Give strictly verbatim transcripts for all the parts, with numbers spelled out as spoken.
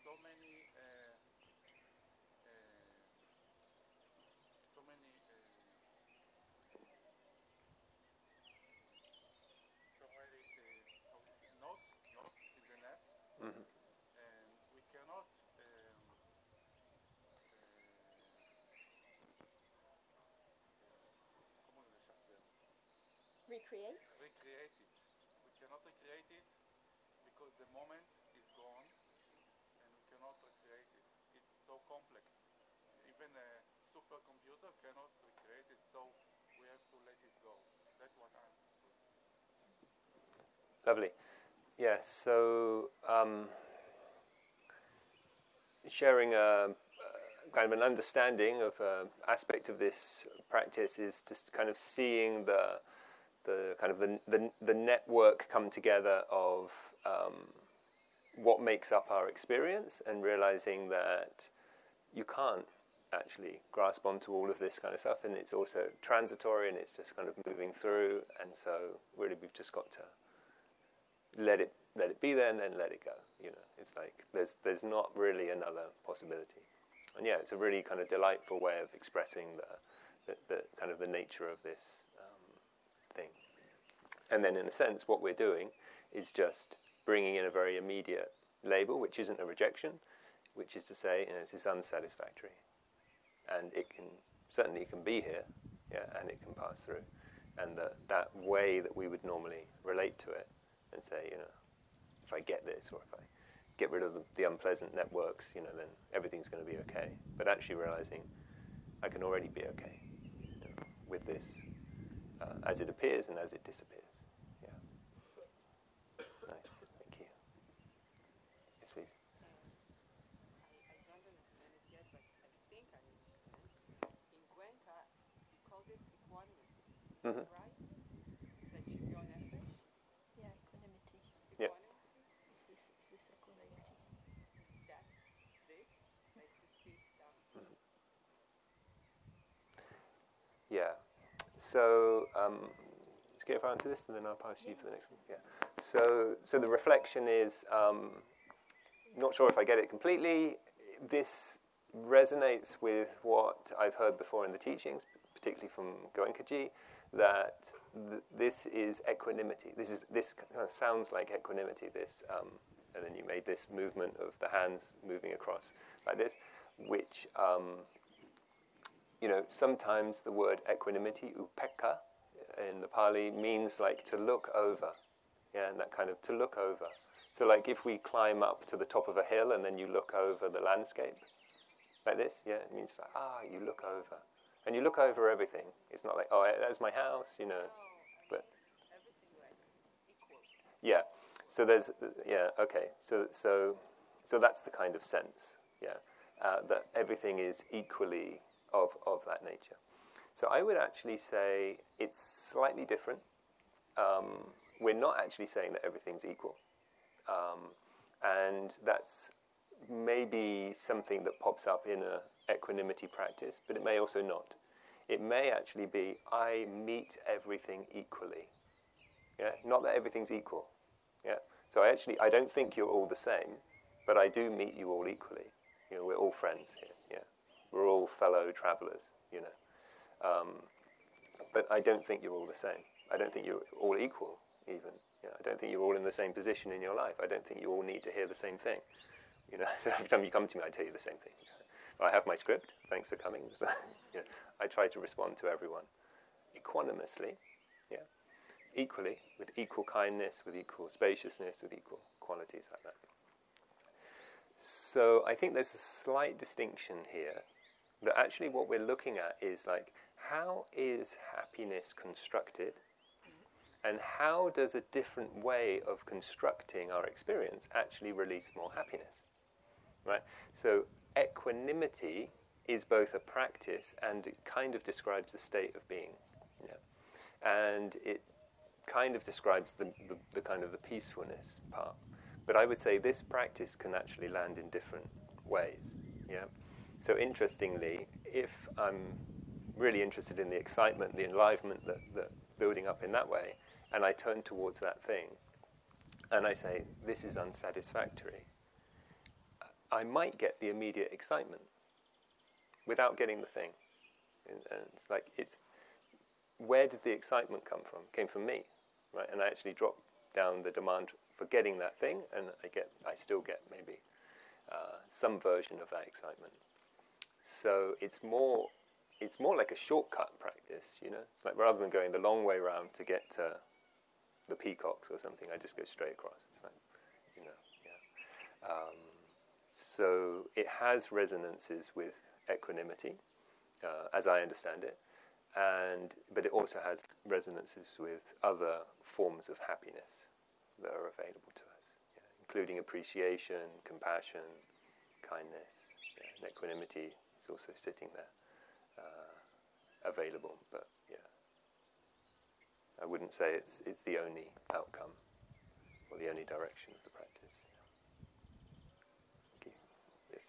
so many, uh, uh, so many, uh, so many uh, notes, notes in the net, Mm-hmm. and we cannot. Um, ¿Cómo le לשחזר? Recreate? Recreate it. We cannot recreate it because the moment is gone and we cannot recreate it. It's so complex. Even a supercomputer cannot recreate it, so we have to let it go. That's what I understood. Lovely. Yes, yeah, so um, sharing a, a kind of an understanding of an aspect of this practice is just kind of seeing the the kind of the the, the network come together of um, what makes up our experience, and realizing that you can't actually grasp onto all of this kind of stuff, and it's also transitory, and it's just kind of moving through, and so really we've just got to let it let it be there and then let it go. You know, it's like there's there's not really another possibility. And yeah, it's a really kind of delightful way of expressing the the, the kind of the nature of this um, thing. And then in a sense, what we're doing is just bringing in a very immediate label, which isn't a rejection, which is to say, you know, this is unsatisfactory, and it can certainly can be here, yeah, and it can pass through, and that that way that we would normally relate to it and say, you know, if I get this, or if I get rid of the, the unpleasant networks, you know, then everything's going to be okay. But actually realizing I can already be okay, you know, with this uh, as it appears and as it disappears. Yeah. Nice. Thank you. Yes, please. I, I don't understand it yet, but I think I understand. In Goenka, he called it equanimous, Mm-hmm. right? Is that shivyon nefesh? Yeah, equanimity. Yeah. Equanimity? Is this, is this equanimity? Is that this? Like to see stuff? Mm-hmm. Yeah. So, um, let's get if I answer this, and then I'll pass you for the next one. Yeah. So, so the reflection is, um, not sure if I get it completely. This resonates with what I've heard before in the teachings, particularly from Goenkaji, that th- this is equanimity. This is this kind of sounds like equanimity. This, um, and then you made this movement of the hands moving across like this, which. Um, You know, sometimes the word equanimity, upekkha, in the Pali, means like to look over. Yeah, and that kind of to look over. So like if we climb up to the top of a hill and then you look over the landscape, like this, yeah, it means like, ah, you look over. And you look over everything. It's not like, oh, that's my house, you know. No, I But mean everything like equal. yeah, so there's, yeah, okay. So so so that's the kind of sense, yeah, uh, that everything is equally of of that nature. So I would actually say it's slightly different. Um, we're not actually saying that everything's equal. Um, and that's maybe something that pops up in a equanimity practice, but it may also not. It may actually be, I meet everything equally. Yeah, not that everything's equal. Yeah, so I actually, I don't think you're all the same, but I do meet you all equally. You know, we're all friends here. Yeah, we're all fellow travelers. You know, um, but I don't think you're all the same. I don't think you're all equal, even. You know, I don't think you're all in the same position in your life. I don't think you all need to hear the same thing. You know, so every time you come to me, I tell you the same thing. I have my script. Thanks for coming. So, you know, I try to respond to everyone equanimously, yeah, equally, with equal kindness, with equal spaciousness, with equal qualities like that. So I think there's a slight distinction here that actually what we're looking at is like, how is happiness constructed? And how does a different way of constructing our experience actually release more happiness? Right? So equanimity is both a practice and it kind of describes the state of being. Yeah? And it kind of describes the, the, the kind of the peacefulness part. But I would say this practice can actually land in different ways. Yeah. So interestingly, if I'm really interested in the excitement, the enlivenment that, that building up in that way, and I turn towards that thing, and I say, this is unsatisfactory, I might get the immediate excitement without getting the thing. And, and it's like, it's, where did the excitement come from? It came from me, right? And I actually dropped down the demand for getting that thing, and I get, I still get maybe uh, some version of that excitement. So it's more, it's more like a shortcut practice, you know? It's like rather than going the long way around to get to the peacocks or something, I just go straight across. It's like, you know, yeah. Um, so it has resonances with equanimity, uh, as I understand it, and but it also has resonances with other forms of happiness that are available to us, yeah, including appreciation, compassion, kindness, yeah, and equanimity is also sitting there, uh, available. But yeah, I wouldn't say it's it's the only outcome or the only direction of the practice. Thank you. Yes.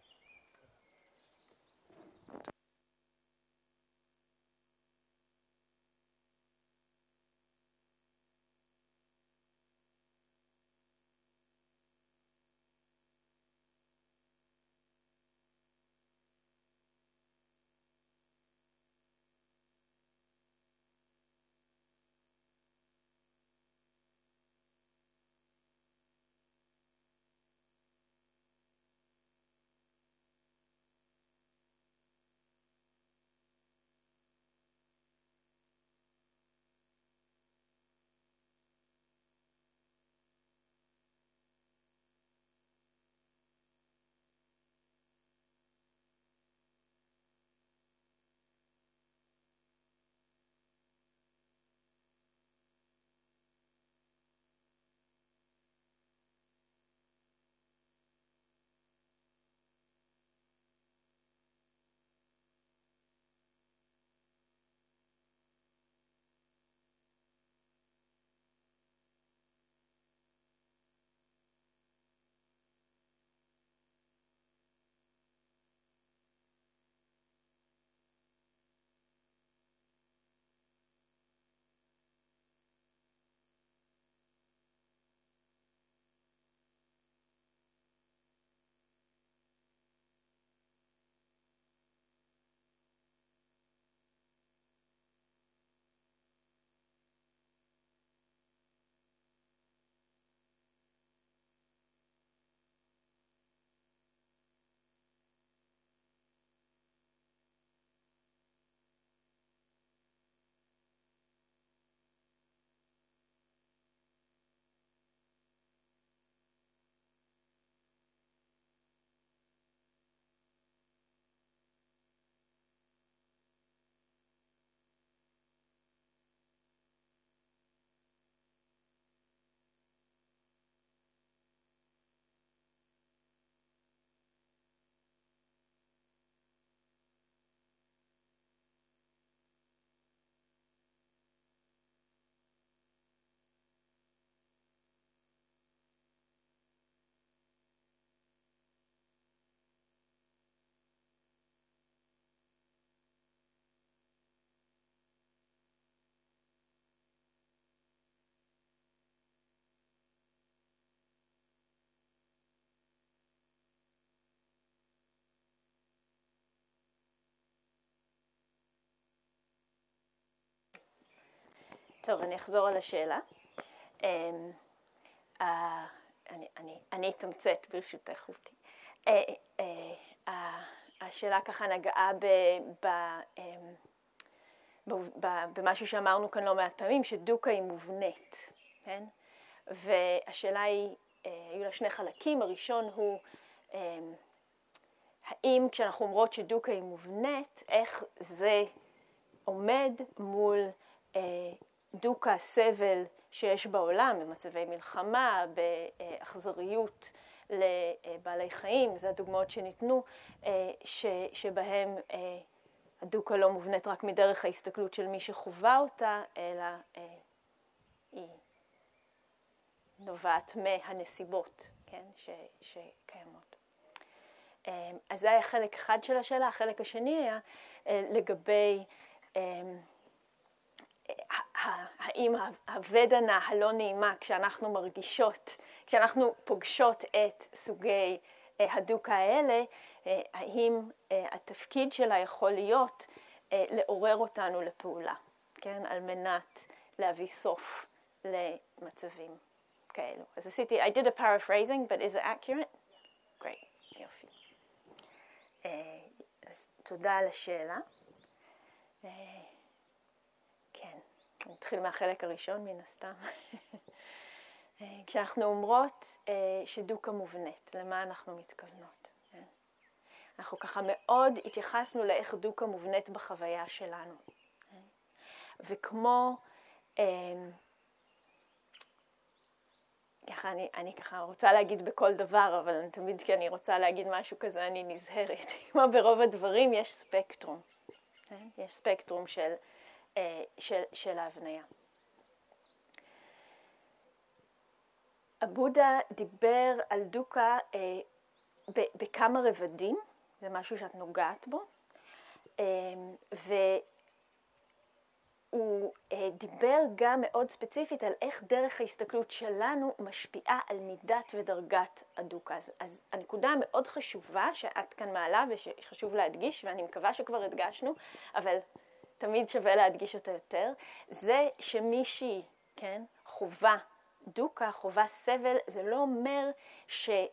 טוב, אני אחזור על השאלה. אני, אני, אני אתמצת ברשותך, רותי. השאלה ככה נגעה ב, ב, ב, ב, במשהו שאמרנו כאן לא מעט פעמים, שדוקה היא מובנית, כן? והשאלה היא, היו לה שני חלקים. הראשון הוא, האם כשאנחנו אומרות שדוקה היא מובנית, איך זה עומד מול דוקה, סבל שיש בעולם, במצבי מלחמה, באכזריות לבעלי חיים, זה הדוגמאות שניתנו, שבהם הדוקה לא מובנית רק מדרך ההסתכלות של מי שחווה אותה, אלא היא נובעת מהנסיבות, כן, שקיימות. אז זה היה חלק אחד של השאלה. החלק השני היה לגבי האם הוודנה הלא נעימה, כשאנחנו מרגישות, כשאנחנו פוגשות את סוגי הדוקה האלה, האם התפקיד שלה יכול להיות לעורר אותנו לפעולה, כן? על מנת להביא סוף למצבים כאלו. אז עשיתי, I did a paraphrasing, but is it accurate? Great, יופי. אז תודה על השאלה. כן, נתחיל מהחלק הראשון מן הסתם. כשאנחנו אומרות שדוקה מובנית, למה אנחנו מתכוונות? אנחנו ככה מאוד התייחסנו לאיך דוקה מובנית בחוויה שלנו. וכמו, ככה אני, אני ככה רוצה להגיד בכל דבר, אבל אני תמיד כשאני רוצה להגיד משהו כזה אני נזהרת. כמו ברוב הדברים יש ספקטרום. יש ספקטרום של, של, של ההבניה. הבודה דיבר על דוקה אה, בכמה רבדים, זה משהו שאת נוגעת בו, אה, והוא אה, דיבר גם מאוד ספציפית על איך דרך ההסתכלות שלנו משפיעה על מידת ודרגת הדוקה. אז, אז הנקודה המאוד חשובה שאת כאן מעלה ושחשוב להדגיש, ואני מקווה שכבר הדגשנו, אבל תמיד שווה להדגיש אותה יותר, זה שמישהי, כן, חובה, דוקה, חובה סבל, זה לא אומר שזה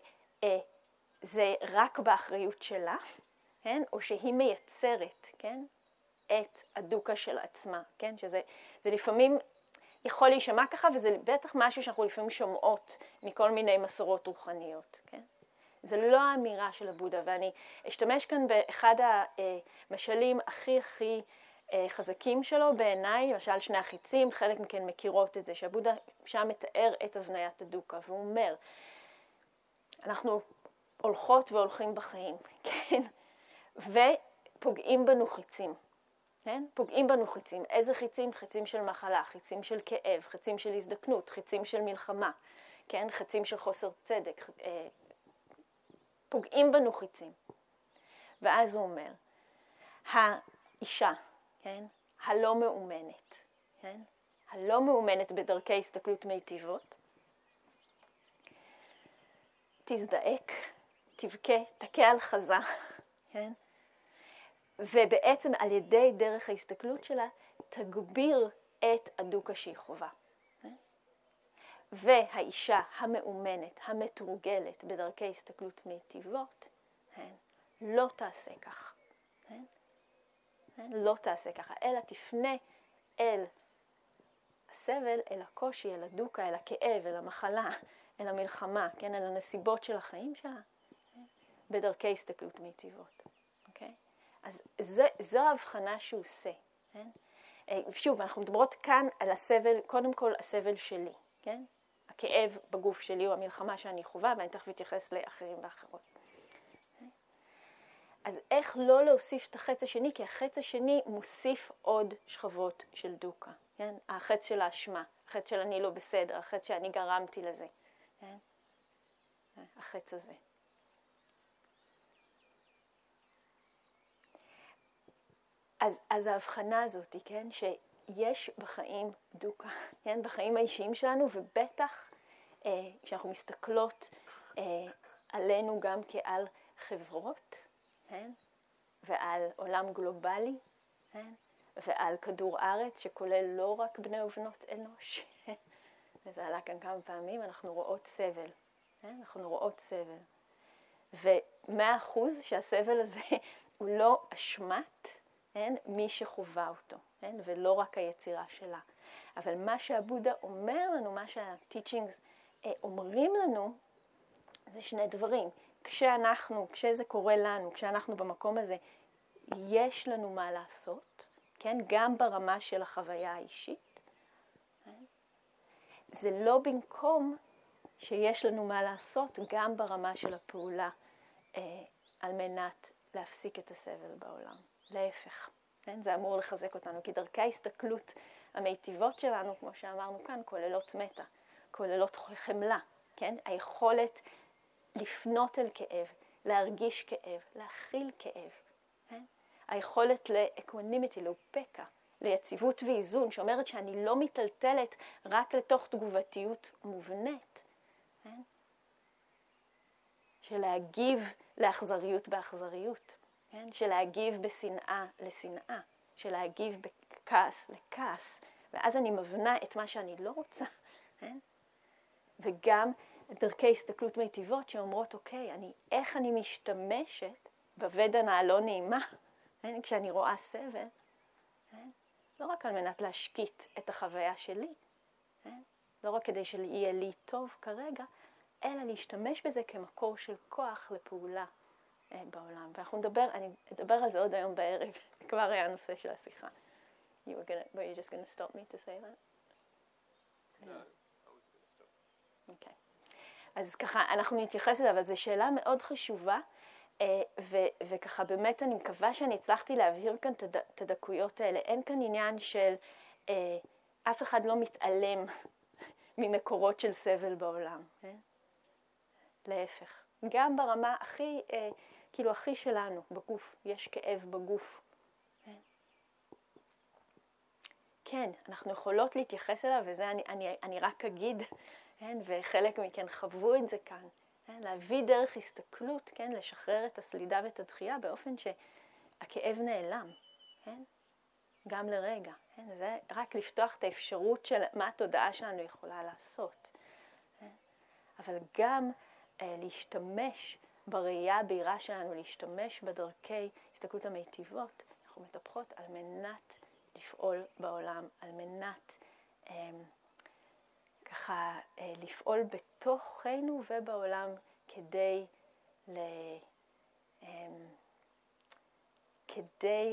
רק באחריות שלה, כן? או שהיא מייצרת, כן? את הדוקה של עצמה, כן? שזה זה לפעמים יכול להישמע ככה, וזה בטח משהו שאנחנו לפעמים שומעות מכל מיני מסורות רוחניות, כן? זה לא האמירה של הבודה, ואני אשתמש כאן באחד המשלים הכי הכי חזקים שלו בעיניי, למשל שני החיצים, חלק מכן מכירות את זה, שהבודה שם מתאר את הבניית הדוקה, והוא אומר, אנחנו הולכות והולכים בחיים, כן? ופוגעים בנו חיצים, כן? פוגעים בנו חיצים. איזה חיצים? חיצים של מחלה, חיצים של כאב, חיצים של הזדקנות, חיצים של מלחמה, כן? חיצים של חוסר צדק, פוגעים בנו חיצים. ואז הוא אומר, האישה, כן? הלא מאומנת, כן? הלא מאומנת בדרכי הסתכלות מיטיבות, תזדעק, תבכה, תכה על חזה, כן? ובעצם על ידי דרך ההסתכלות שלה תגביר את הדוקה שהיא חובה. כן? והאישה המאומנת, המתורגלת בדרכי הסתכלות מיטיבות, כן? לא תעשה כך. כן? לא תעשה ככה, אלא תפנה אל הסבל, אל הקושי, אל הדוקה, אל הכאב, אל המחלה, אל המלחמה, כן, אל הנסיבות של החיים שלה, כן? בדרכי הסתכלות מיטיבות. אוקיי? אז זה, זו ההבחנה שהוא עושה. כן? שוב, אנחנו מדברות כאן על הסבל, קודם כל הסבל שלי, כן? הכאב בגוף שלי הוא המלחמה שאני חובה, ואני תכף אתייחס לאחרים ואחרות. אז איך לא להוסיף את החץ השני? כי החץ השני מוסיף עוד שכבות של דוקה. כן? החץ של האשמה, החץ של אני לא בסדר, החץ שאני גרמתי לזה. כן? החץ הזה. אז, אז ההבחנה הזאת, כן? שיש בחיים דוקה, כן? בחיים האישיים שלנו, ובטח אה, כשאנחנו מסתכלות אה, עלינו גם כעל חברות, כן? ועל עולם גלובלי, כן? ועל כדור ארץ שכולל לא רק בני ובנות אנוש, וזה עלה כאן כמה פעמים, אנחנו רואות סבל, כן? אנחנו רואות סבל. ומאה אחוז שהסבל הזה הוא לא אשמת, כן? מי שחובה אותו, כן? ולא רק היצירה שלה. אבל מה שהבודה אומר לנו, מה שהטיצ'ינגס אומרים לנו, זה שני דברים. כשאנחנו, כשזה קורה לנו, כשאנחנו במקום הזה, יש לנו מה לעשות, כן? גם ברמה של החוויה האישית. כן? זה לא במקום שיש לנו מה לעשות, גם ברמה של הפעולה, אה, על מנת להפסיק את הסבל בעולם. להפך, כן? זה אמור לחזק אותנו, כי דרכי ההסתכלות המיטיבות שלנו, כמו שאמרנו כאן, כוללות מטה, כוללות חמלה, כן? היכולת לפנות אל כאב, להרגיש כאב, להכיל כאב. כן? היכולת לאקוונימיטי, לאופקה, ליציבות ואיזון, שאומרת שאני לא מטלטלת רק לתוך תגובתיות מובנית. כן? של להגיב לאכזריות באכזריות, כן? של להגיב בשנאה לשנאה, של להגיב בכעס לכעס, ואז אני מבנה את מה שאני לא רוצה, כן? וגם דרכי הסתכלות מיטיבות שאומרות, אוקיי, אני, איך אני משתמשת בוודנה הלא נעימה, כן? כשאני רואה סבל, כן? לא רק על מנת להשקיט את החוויה שלי, כן? לא רק כדי שיהיה לי טוב כרגע, אלא להשתמש בזה כמקור של כוח לפעולה אה, בעולם. ואנחנו נדבר, אני אדבר על זה עוד היום בערב, כבר היה הנושא של השיחה. You were gonna, were you just going to stop me to say that? No, I was going to stop. Okay. אז ככה, אנחנו נתייחס לזה, אבל זו שאלה מאוד חשובה, אה, ו- וככה באמת אני מקווה שאני הצלחתי להבהיר כאן את הדקויות האלה. אין כאן עניין של, אה, אף אחד לא מתעלם ממקורות של סבל בעולם. אה? להפך. גם ברמה הכי, אה, כאילו הכי שלנו, בגוף, יש כאב בגוף. כן, כן אנחנו יכולות להתייחס אליו, וזה אני, אני, אני רק אגיד, כן, וחלק מכן חוו את זה כאן. כן, להביא דרך הסתכלות, כן, לשחרר את הסלידה ואת הדחייה באופן שהכאב נעלם. כן? גם לרגע. כן? זה רק לפתוח את האפשרות של מה התודעה שלנו יכולה לעשות. כן? אבל גם אה, להשתמש בראייה הבהירה שלנו, להשתמש בדרכי הסתכלות המיטיבות, אנחנו מטפחות על מנת לפעול בעולם, על מנת אה, ככה אה, לפעול בתוכנו ובעולם כדי ל... אה, כדי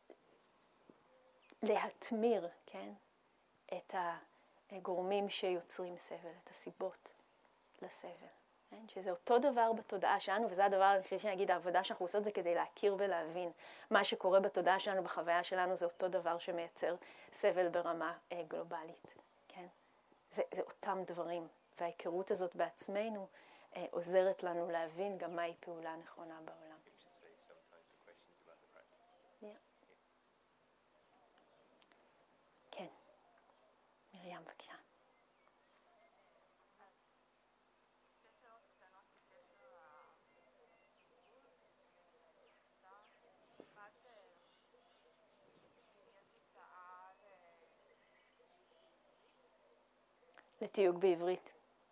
להתמיר, כן, את הגורמים שיוצרים סבל, את הסיבות לסבל. כן? שזה אותו דבר בתודעה שלנו, וזה הדבר, כפי שאני אגיד, העבודה שאנחנו עושות זה כדי להכיר ולהבין. מה שקורה בתודעה שלנו, בחוויה שלנו, זה אותו דבר שמייצר סבל ברמה אה, גלובלית. כן? זה, זה אותם דברים, וההיכרות הזאת בעצמנו אה, עוזרת לנו להבין גם מהי פעולה נכונה בעולם. כן, מרים בבקשה. לתיוג בעברית.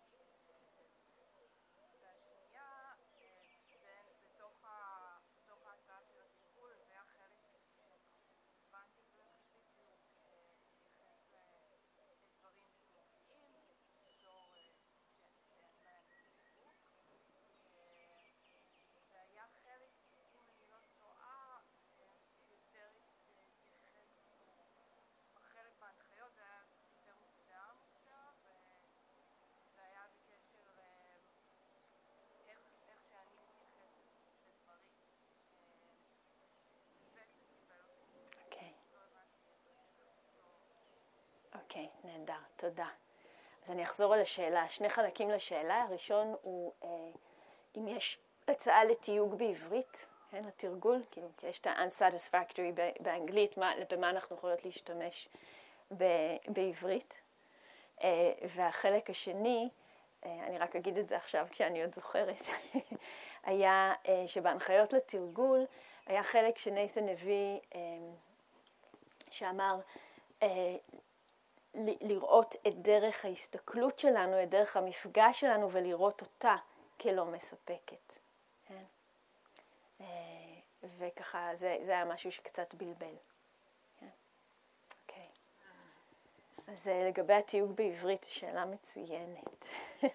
אוקיי, נהדר, תודה. אז אני אחזור על השאלה. שני חלקים לשאלה. הראשון הוא אה, אם יש הצעה לתיוג בעברית, כן, לתרגול, כאילו, כי יש את ה-unsatisfactory באנגלית, מה, במה אנחנו יכולות להשתמש ב- בעברית. אה, והחלק השני, אה, אני רק אגיד את זה עכשיו כשאני עוד זוכרת, היה אה, שבהנחיות לתרגול היה חלק שנייתן הביא, אה, שאמר, אה, לראות את דרך ההסתכלות שלנו, את דרך המפגש שלנו, ולראות אותה כלא מספקת. כן? וככה, זה, זה היה משהו שקצת בלבל. כן? אוקיי. אז לגבי התיוג בעברית, שאלה מצוינת.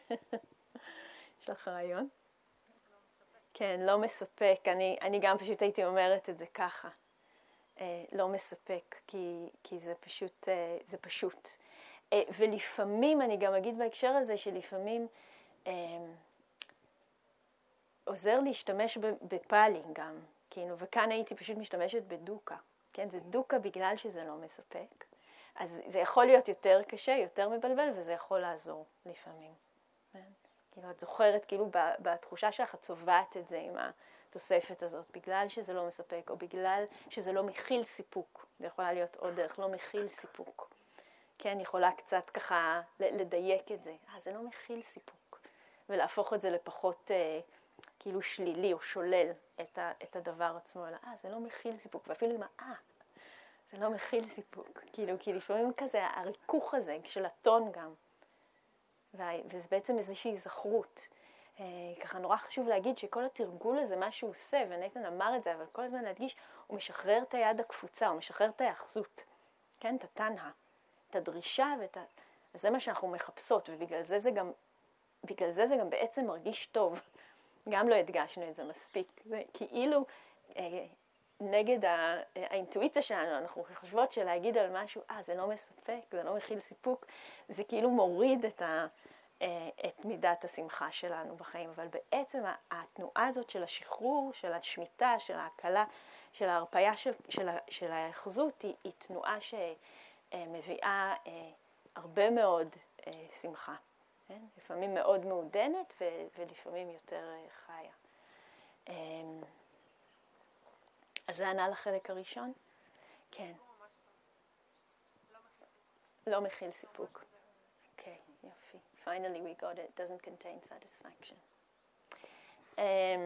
יש לך רעיון? לא מספק. כן, לא מספק. אני, אני גם פשוט הייתי אומרת את זה ככה. לא מספק, כי, כי זה פשוט, זה פשוט. ולפעמים, אני גם אגיד בהקשר הזה, שלפעמים אה, עוזר להשתמש בפאלי גם, כאילו, וכאן הייתי פשוט משתמשת בדוקה, כן? זה דוקה בגלל שזה לא מספק. אז זה יכול להיות יותר קשה, יותר מבלבל, וזה יכול לעזור לפעמים. כן? כאילו, את זוכרת, כאילו, בתחושה שלך, את צובעת את זה עם ה... תוספת הזאת, בגלל שזה לא מספק, או בגלל שזה לא מכיל סיפוק. זה יכולה להיות עוד דרך, לא מכיל סיפוק. כן, יכולה קצת ככה לדייק את זה. אה, זה לא מכיל סיפוק. ולהפוך את זה לפחות, אה, כאילו שלילי או שולל את, ה, את הדבר עצמו, אלא אה, זה לא מכיל סיפוק, ואפילו עם אה, זה לא מכיל סיפוק, כאילו, כי לפעמים כזה, הריכוך הזה של הטון גם, וזה בעצם איזושהי זכרות. ככה נורא חשוב להגיד שכל התרגול הזה, מה שהוא עושה, ונייתן אמר את זה, אבל כל הזמן להדגיש, הוא משחרר את היד הקפוצה, הוא משחרר את ההאחזות, כן, את התנאה, את הדרישה, ואת ה... אז זה מה שאנחנו מחפשות, ובגלל זה זה גם, בגלל זה זה גם בעצם מרגיש טוב. גם לא הדגשנו את זה מספיק. זה כאילו אה, נגד הא, האינטואיציה שלנו, אנחנו חושבות שלהגיד על משהו, אה, זה לא מספק, זה לא מכיל סיפוק, זה כאילו מוריד את ה... את מידת השמחה שלנו בחיים, אבל בעצם התנועה הזאת של השחרור, של השמיטה, של ההקלה, של ההרפאיה, של, של, של ההאחזות, היא, היא תנועה שמביאה הרבה מאוד שמחה. כן? לפעמים מאוד מעודנת ו, ולפעמים יותר חיה. אז זה ענה לחלק הראשון? כן. לא מכיל סיפוק. אוקיי, יופי. Finally we got it. It doesn't contain satisfaction. Um,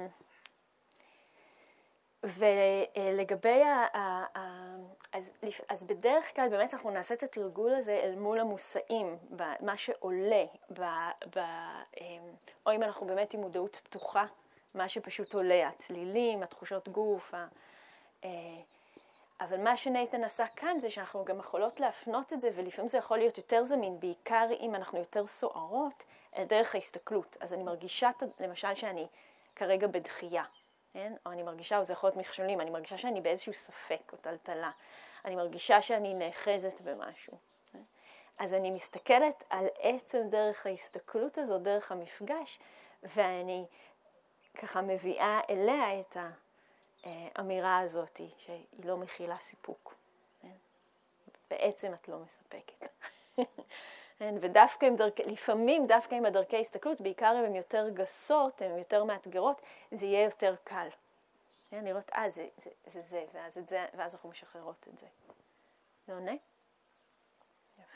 ולגבי ה... ה, ה אז, אז בדרך כלל באמת אנחנו נעשה את התרגול הזה אל מול המושאים, מה שעולה, ב, ב, או אם אנחנו באמת עם מודעות פתוחה, מה שפשוט עולה, הצלילים, התחושות גוף, ה, אבל מה שנייתן עשה כאן זה שאנחנו גם יכולות להפנות את זה, ולפעמים זה יכול להיות יותר זמין, בעיקר אם אנחנו יותר סוערות, אל דרך ההסתכלות. אז אני מרגישה, למשל, שאני כרגע בדחייה, כן? או אני מרגישה, או זה יכול להיות מכשולים, אני מרגישה שאני באיזשהו ספק או טלטלה. אני מרגישה שאני נאחזת במשהו. כן? אז אני מסתכלת על עצם דרך ההסתכלות הזו, דרך המפגש, ואני ככה מביאה אליה את ה... האמירה הזאת שהיא לא מכילה סיפוק. בעצם את לא מספקת. ודווקא עם דרכי, לפעמים דווקא עם הדרכי הסתכלות, בעיקר אם הן יותר גסות, הן יותר מאתגרות, זה יהיה יותר קל. לראות, אה, זה זה, זה, זה ואז, את זה, ואז אנחנו משחררות את זה. זה עונה? יופי.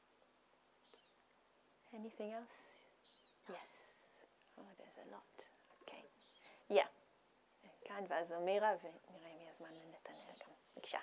Anything else? Yes. Oh, there's a lot. Okay. Yeah. כאן ואז אמירה, ונראה אם יהיה זמן לנתנאל גם. בבקשה.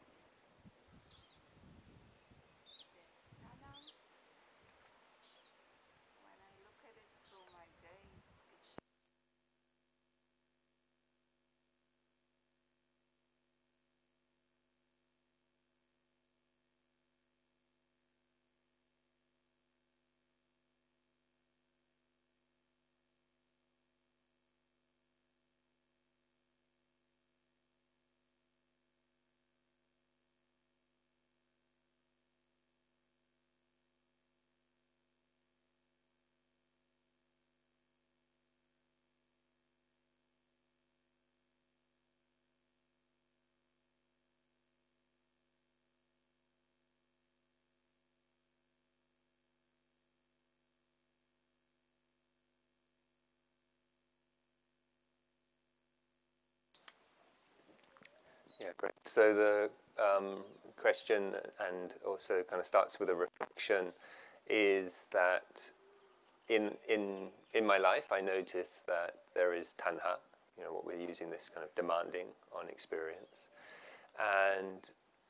Yeah, great. So the um, question, and also kind of starts with a reflection, is that in in in my life, I notice that there is tanha, you know, what we're using this kind of demanding on experience, and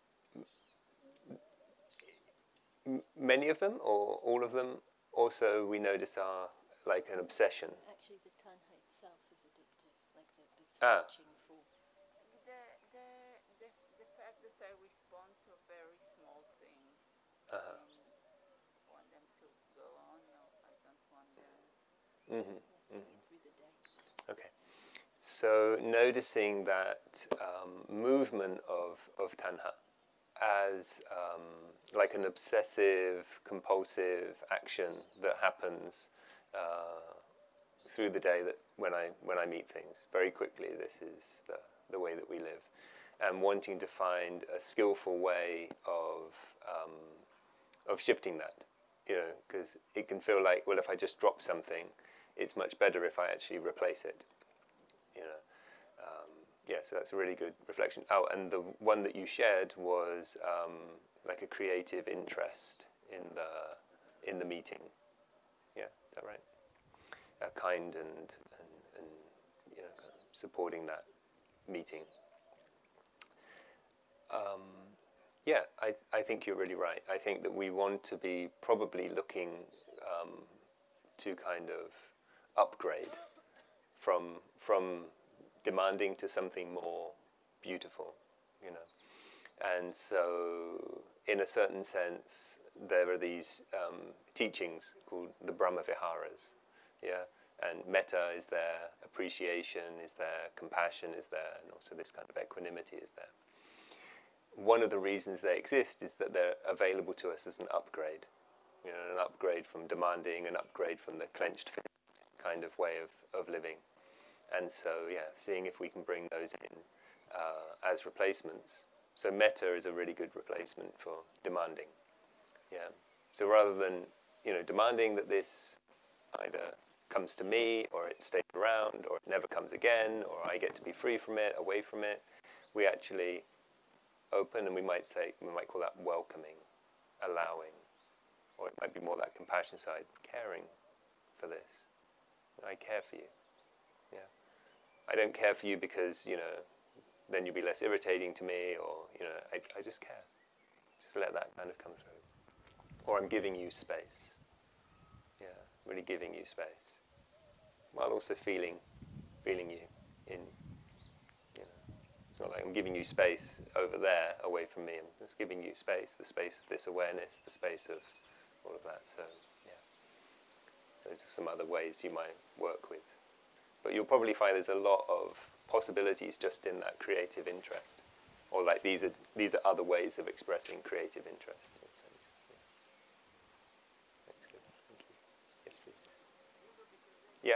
m- many of them, or all of them, also we notice are like an obsession. Actually, the tanha itself is addictive, like the, the Ah. searching for. The, the, the, the fact that I respond to very small things Uh-huh. and want them to go on, no, I don't want them. Mm-hmm. See it through the day. Okay. So noticing that um, movement of, of tanha as um, like an obsessive, compulsive action that happens uh, through the day, that when I when I meet things very quickly, this is the, the way that we live, and wanting to find a skillful way of um, of shifting that, you know, because it can feel like, well, if I just drop something, it's much better if I actually replace it, you know. Um, yeah, so that's a really good reflection. Oh, and the one that you shared was um, like a creative interest in the in the meeting. Yeah, is that right? A kind and and, and supporting that meeting. Um, yeah, I, I think you're really right. I think that we want to be probably looking um, to kind of upgrade from from demanding to something more beautiful, you know. And so, in a certain sense, there are these um, teachings called the Brahma Viharas, yeah. And metta is there, appreciation is there, compassion is there, and also this kind of equanimity is there. One of the reasons they exist is that they're available to us as an upgrade, you know, an upgrade from demanding, an upgrade from the clenched fist kind of way of, of living. And so, yeah, seeing if we can bring those in uh, as replacements. So metta is a really good replacement for demanding. Yeah. So rather than, you know, demanding that this either comes to me, or it stays around, or it never comes again, or I get to be free from it, away from it, we actually open, and we might say, we might call that welcoming, allowing, or it might be more that compassion side, caring for this. I care for you. Yeah. I don't care for you because, you know, then you'll be less irritating to me, or, you know, I, I just care. Just let that kind of come through. Or I'm giving you space. Yeah, really giving you space. While also feeling, feeling you in, you know, it's not like I'm giving you space over there, away from me. I'm just giving you space, the space of this awareness, the space of all of that. So, yeah, those are some other ways you might work with. But you'll probably find there's a lot of possibilities just in that creative interest, or like these are these are other ways of expressing creative interest. In a sense. Yeah. That's good. Thank you. Yes, please. Yeah.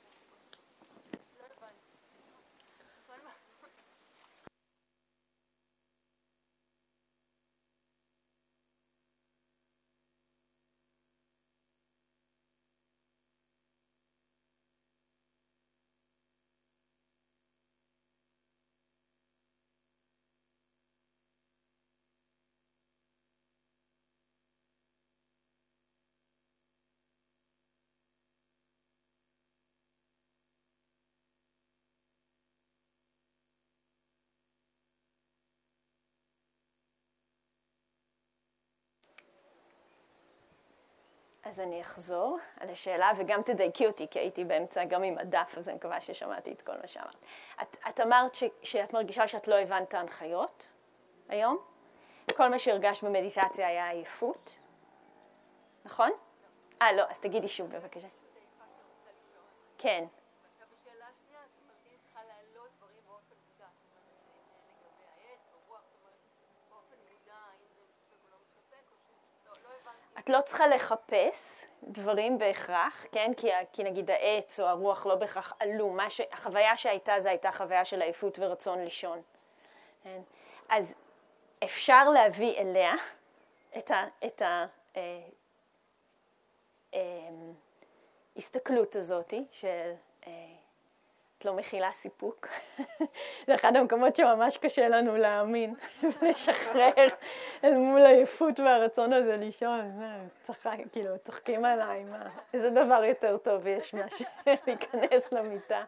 אז אני אחזור על השאלה, וגם תדייקי אותי, כי הייתי באמצע גם עם הדף, אז אני מקווה ששמעתי את כל מה שאמרת. את, את אמרת ש, שאת מרגישה שאת לא הבנת הנחיות היום. כל מה שהרגשת במדיטציה היה עייפות, נכון? אה, לא, אז תגידי שוב, בבקשה. כן. בשאלה השנייה, אני צריכה להעלות דברים באופן מודע, לגבי העץ או רוח, זאת אומרת, באופן מודע, האם זה מספק או לא מספק, או שלא הבנתי. את לא צריכה לחפש דברים בהכרח, כן? כי, כי נגיד העץ או הרוח לא בהכרח עלו. מה ש, החוויה שהייתה זה הייתה חוויה של עייפות ורצון לישון. כן? אז אפשר להביא אליה את ה... את ה אה, אה, הסתכלות הזאת של אה, את לא מכילה סיפוק. זה אחד המקומות שממש קשה לנו להאמין ולשחרר אל מול העייפות והרצון הזה לישון. צחק, כאילו, צוחקים עליי, מה, איזה דבר יותר טוב יש משהו להיכנס למיטה.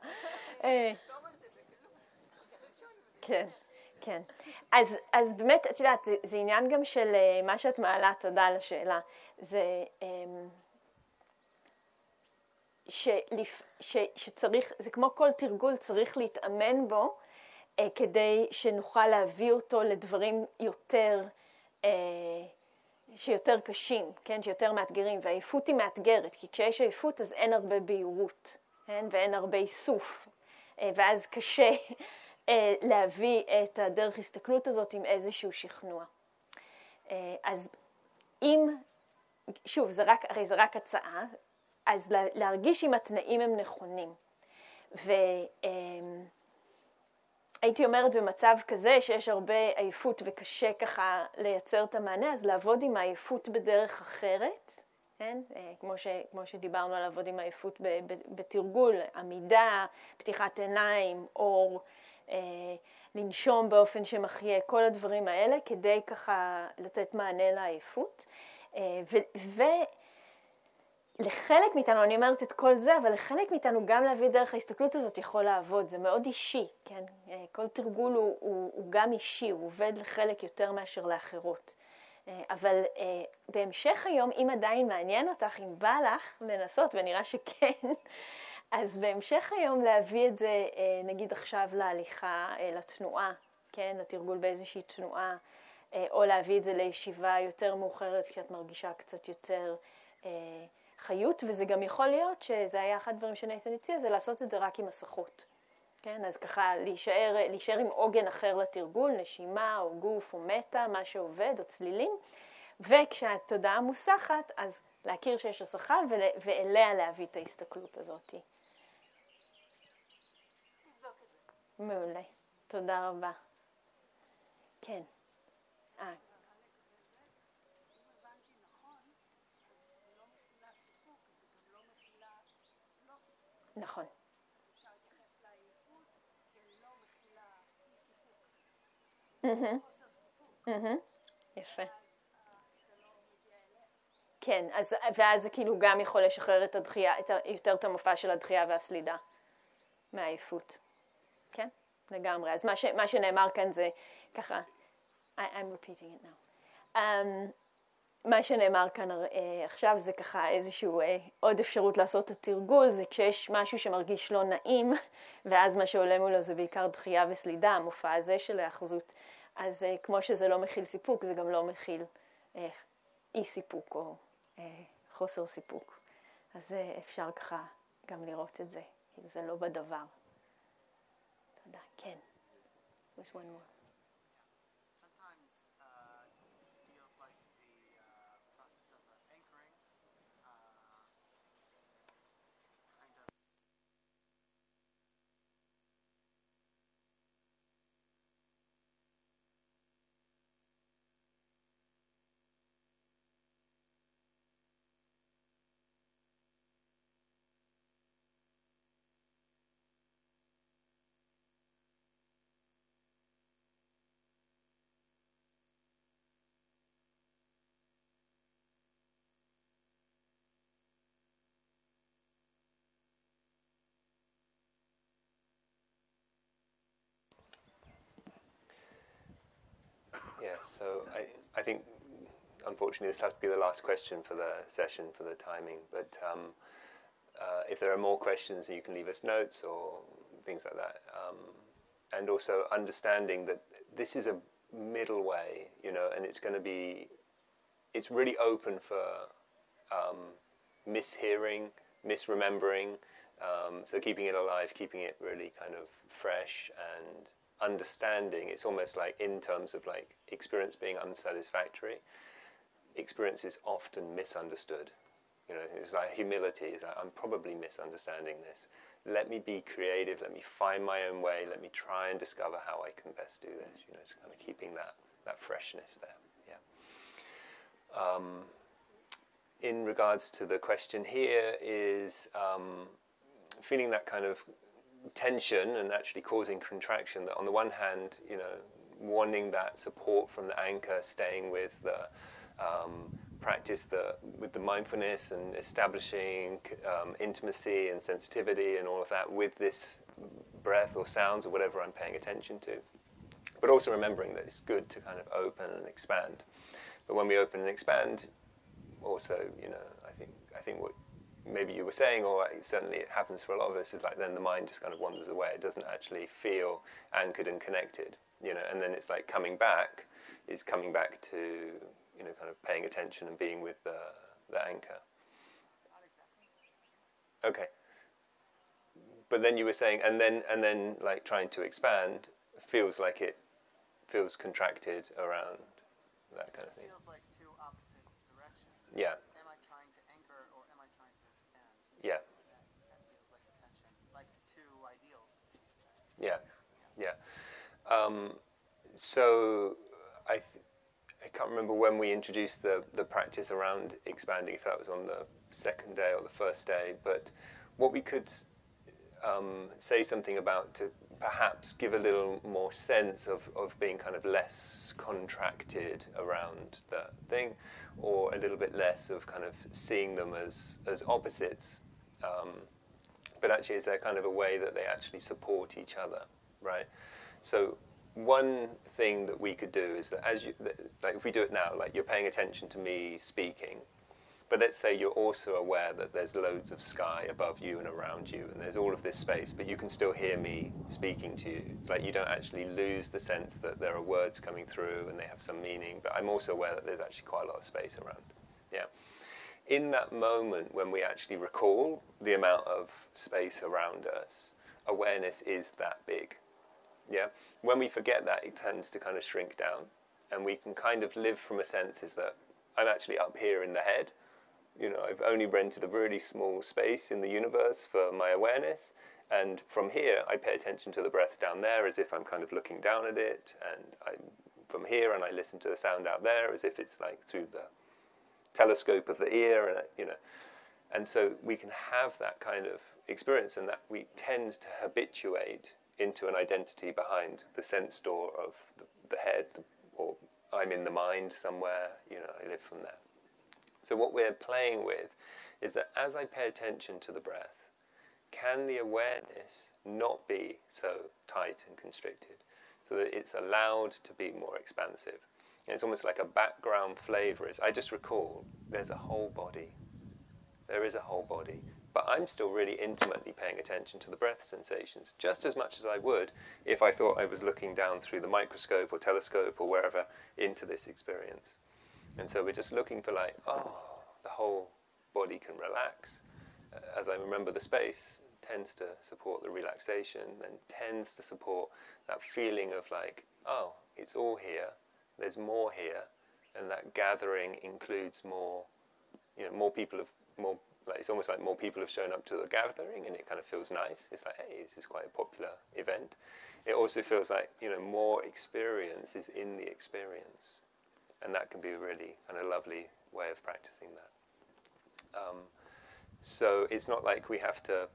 כן, כן. אז, אז באמת, את יודעת, זה, זה עניין גם של מה שאת מעלה, תודה על השאלה. זה... שלפ... ש... שצריך, זה כמו כל תרגול, צריך להתאמן בו אה, כדי שנוכל להביא אותו לדברים יותר, אה, שיותר קשים, כן? שיותר מאתגרים, והעייפות היא מאתגרת, כי כשיש עייפות אז אין הרבה בהירות, כן? ואין הרבה איסוף, אה, ואז קשה אה, להביא את הדרך הסתכלות הזאת עם איזשהו שכנוע. אה, אז אם, שוב, זה רק, הרי זה רק הצעה, אז להרגיש אם התנאים הם נכונים. והייתי אומרת במצב כזה שיש הרבה עייפות וקשה ככה לייצר את המענה, אז לעבוד עם העייפות בדרך אחרת, כן? כמו, ש, כמו שדיברנו על לעבוד עם העייפות בתרגול, עמידה, פתיחת עיניים, אור, לנשום באופן שמחיה, כל הדברים האלה, כדי ככה לתת מענה לעייפות. ו... ו לחלק מאיתנו, אני אומרת את כל זה, אבל לחלק מאיתנו גם להביא דרך ההסתכלות הזאת יכול לעבוד, זה מאוד אישי, כן? כל תרגול הוא, הוא, הוא גם אישי, הוא עובד לחלק יותר מאשר לאחרות. אבל בהמשך היום, אם עדיין מעניין אותך, אם בא לך לנסות, ונראה שכן, אז בהמשך היום להביא את זה, נגיד עכשיו להליכה, לתנועה, כן? לתרגול באיזושהי תנועה, או להביא את זה לישיבה יותר מאוחרת, כשאת מרגישה קצת יותר חיות, וזה גם יכול להיות שזה היה אחד הדברים שנייתן הציע, זה לעשות את זה רק עם מסכות. כן? אז ככה להישאר, להישאר עם עוגן אחר לתרגול, נשימה או גוף או מטה, מה שעובד, או צלילים, וכשהתודעה מוסחת, אז להכיר שיש הסחה ואליה להביא את ההסתכלות הזאת. מעולה. תודה רבה. כן. אה. נכון. אפשר להתייחס לעייפות כלא מכילה אי סיפוק. חוסר סיפוק. יפה. זה לא מגיע אליה. כן, אז, ואז זה כאילו גם יכול לשחרר את הדחייה, את ה, יותר את המופע של הדחייה והסלידה מהעייפות. כן? לגמרי. אז מה, ש, מה שנאמר כאן זה ככה, I, I'm repeating it now. Um, מה שנאמר כאן uh, עכשיו זה ככה איזשהו uh, עוד אפשרות לעשות את התרגול, זה כשיש משהו שמרגיש לא נעים, ואז מה שעולה מולו זה בעיקר דחייה וסלידה, המופע הזה של האחזות. אז uh, כמו שזה לא מכיל סיפוק, זה גם לא מכיל uh, אי סיפוק או uh, חוסר סיפוק. אז uh, אפשר ככה גם לראות את זה, כאילו זה לא בדבר. תודה. כן. There's one more. Yeah, so I, I think, unfortunately, this has to be the last question for the session, for the timing. But um, uh, if there are more questions, you can leave us notes or things like that. Um, and also understanding that this is a middle way, you know, and it's going to be, it's really open for um, mishearing, misremembering. Um, so keeping it alive, keeping it really kind of fresh and understanding. It's almost like in terms of like experience being unsatisfactory. Experience is often misunderstood. You know, it's like humility. It's like, I'm probably misunderstanding this. Let me be creative. Let me find my own way. Let me try and discover how I can best do this. You know, it's kind of keeping that that freshness there. Yeah. Um, in regards to the question here is um, feeling that kind of tension and actually causing contraction, that on the one hand, you know, wanting that support from the anchor, staying with the um, practice the, with the mindfulness and establishing um, intimacy and sensitivity and all of that with this breath or sounds or whatever I'm paying attention to. But also remembering that it's good to kind of open and expand. But when we open and expand, also, you know, I think I think what maybe you were saying, or certainly it happens for a lot of us, is like then the mind just kind of wanders away. It doesn't actually feel anchored and connected, you know, and then it's like coming back, is coming back to, you know, kind of paying attention and being with the, the anchor. Okay. But then you were saying, and then, and then like trying to expand feels like it feels contracted around that kind of thing. It feels like two opposite directions. Yeah. Am I trying to anchor or am I trying to expand? Yeah. That, that feels like a tension, like two ideals. Yeah, yeah. Um, so I th- I can't remember when we introduced the, the practice around expanding, if that was on the second day or the first day, but what we could um, say something about to perhaps give a little more sense of, of being kind of less contracted around that thing, or a little bit less of kind of seeing them as, as opposites. Um, but actually is there kind of a way that they actually support each other, right? So one thing that we could do is that as you, like if we do it now, like you're paying attention to me speaking, but let's say you're also aware that there's loads of sky above you and around you, and there's all of this space, but you can still hear me speaking to you. Like you don't actually lose the sense that there are words coming through and they have some meaning, but I'm also aware that there's actually quite a lot of space around. Yeah. In that moment when we actually recall the amount of space around us, awareness is that big. Yeah. When we forget that, it tends to kind of shrink down, and we can kind of live from a sense is that I'm actually up here in the head. You know, I've only rented a really small space in the universe for my awareness, and from here I pay attention to the breath down there as if I'm kind of looking down at it, and I'm from here and I listen to the sound out there as if it's like through the telescope of the ear, and you know, and so we can have that kind of experience, and that we tend to habituate into an identity behind the sense door of the, the head, or I'm in the mind somewhere, you know, I live from there. So what we're playing with is that as I pay attention to the breath, can the awareness not be so tight and constricted, so that it's allowed to be more expansive? And it's almost like a background flavour. Is I just recall there's a whole body. There is a whole body. But I'm still really intimately paying attention to the breath sensations, just as much as I would if I thought I was looking down through the microscope or telescope or wherever into this experience. And so we're just looking for like, oh, the whole body can relax. Uh, as I remember, the space tends to support the relaxation, and tends to support that feeling of like, oh, it's all here, there's more here, and that gathering includes more, you know, more people have, more, like it's almost like more people have shown up to the gathering, and it kind of feels nice. It's like, hey, this is quite a popular event. It also feels like, you know, more experience is in the experience. And that can be a really kind of lovely way of practicing that. Um, so it's not like we have to,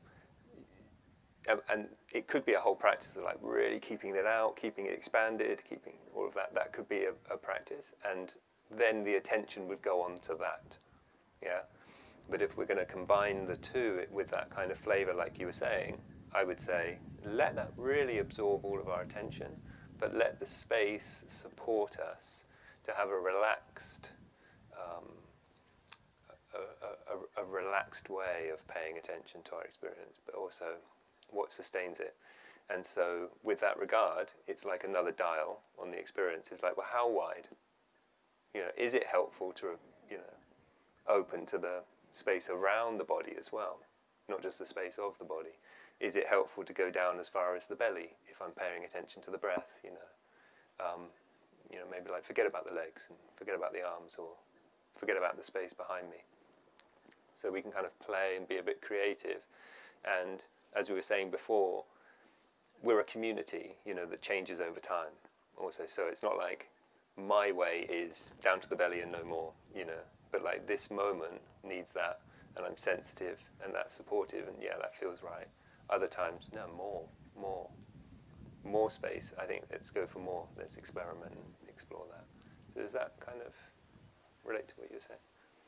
um, and it could be a whole practice of like really keeping it out, keeping it expanded, keeping all of that. That could be a, a practice, and then the attention would go on to that. Yeah. But if we're going to combine the two with that kind of flavour, like you were saying, I would say let that really absorb all of our attention, but let the space support us to have a relaxed, um, a, a, a relaxed way of paying attention to our experience, but also what sustains it. And so with that regard, it's like another dial on the experience. It's like, well, how wide? You know, is it helpful to, you know, open to the space around the body as well, not just the space of the body? Is it helpful to go down as far as the belly if I'm paying attention to the breath, you know? Um, You know, maybe like forget about the legs and forget about the arms, or forget about the space behind me. So we can kind of play and be a bit creative. And as we were saying before, we're a community, you know, that changes over time also. So it's not like my way is down to the belly and no more, you know, but like this moment needs that, and I'm sensitive, and that's supportive, and yeah, that feels right. Other times, no, more, more. More space. I think let's go for more. Let's experiment and explore that. So does that kind of relate to what you're saying?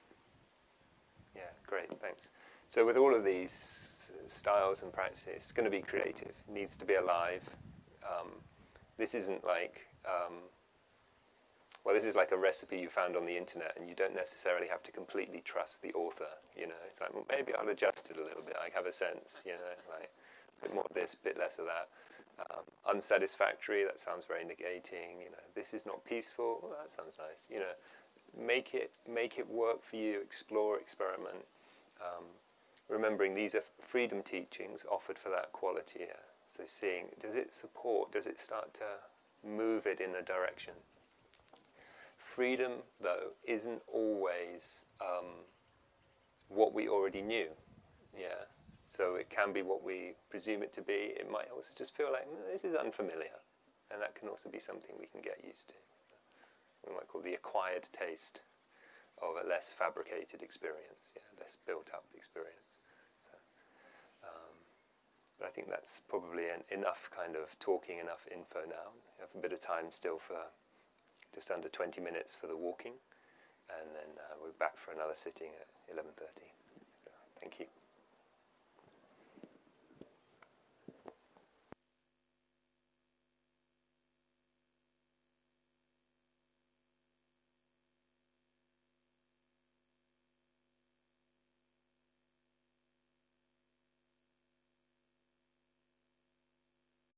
Yeah, great, thanks. So with all of these styles and practices, it's going to be creative. It needs to be alive. Um, this isn't like, um, well, this is like a recipe you found on the internet, and you don't necessarily have to completely trust the author. You know, it's like, well, maybe I'll adjust it a little bit. I have a sense, you know, like a bit more of this, a bit less of that. Um, unsatisfactory, that sounds very negating. You know, this is not peaceful. Well, that sounds nice. You know, make it make it work for you. Explore, experiment. Um, remembering these are freedom teachings offered for that quality. Yeah. So seeing, does it support? Does it start to move it in a direction? Freedom, though, isn't always um, what we already knew. Yeah. So it can be what we presume it to be. It might also just feel like, mm, this is unfamiliar. And that can also be something we can get used to. We might call the acquired taste of a less fabricated experience, yeah, less built up experience. So, um, But I think that's probably an, enough kind of talking, enough info now. We have a bit of time still for just under twenty minutes for the walking, and then uh, we're back for another sitting at eleven thirty. So, thank you.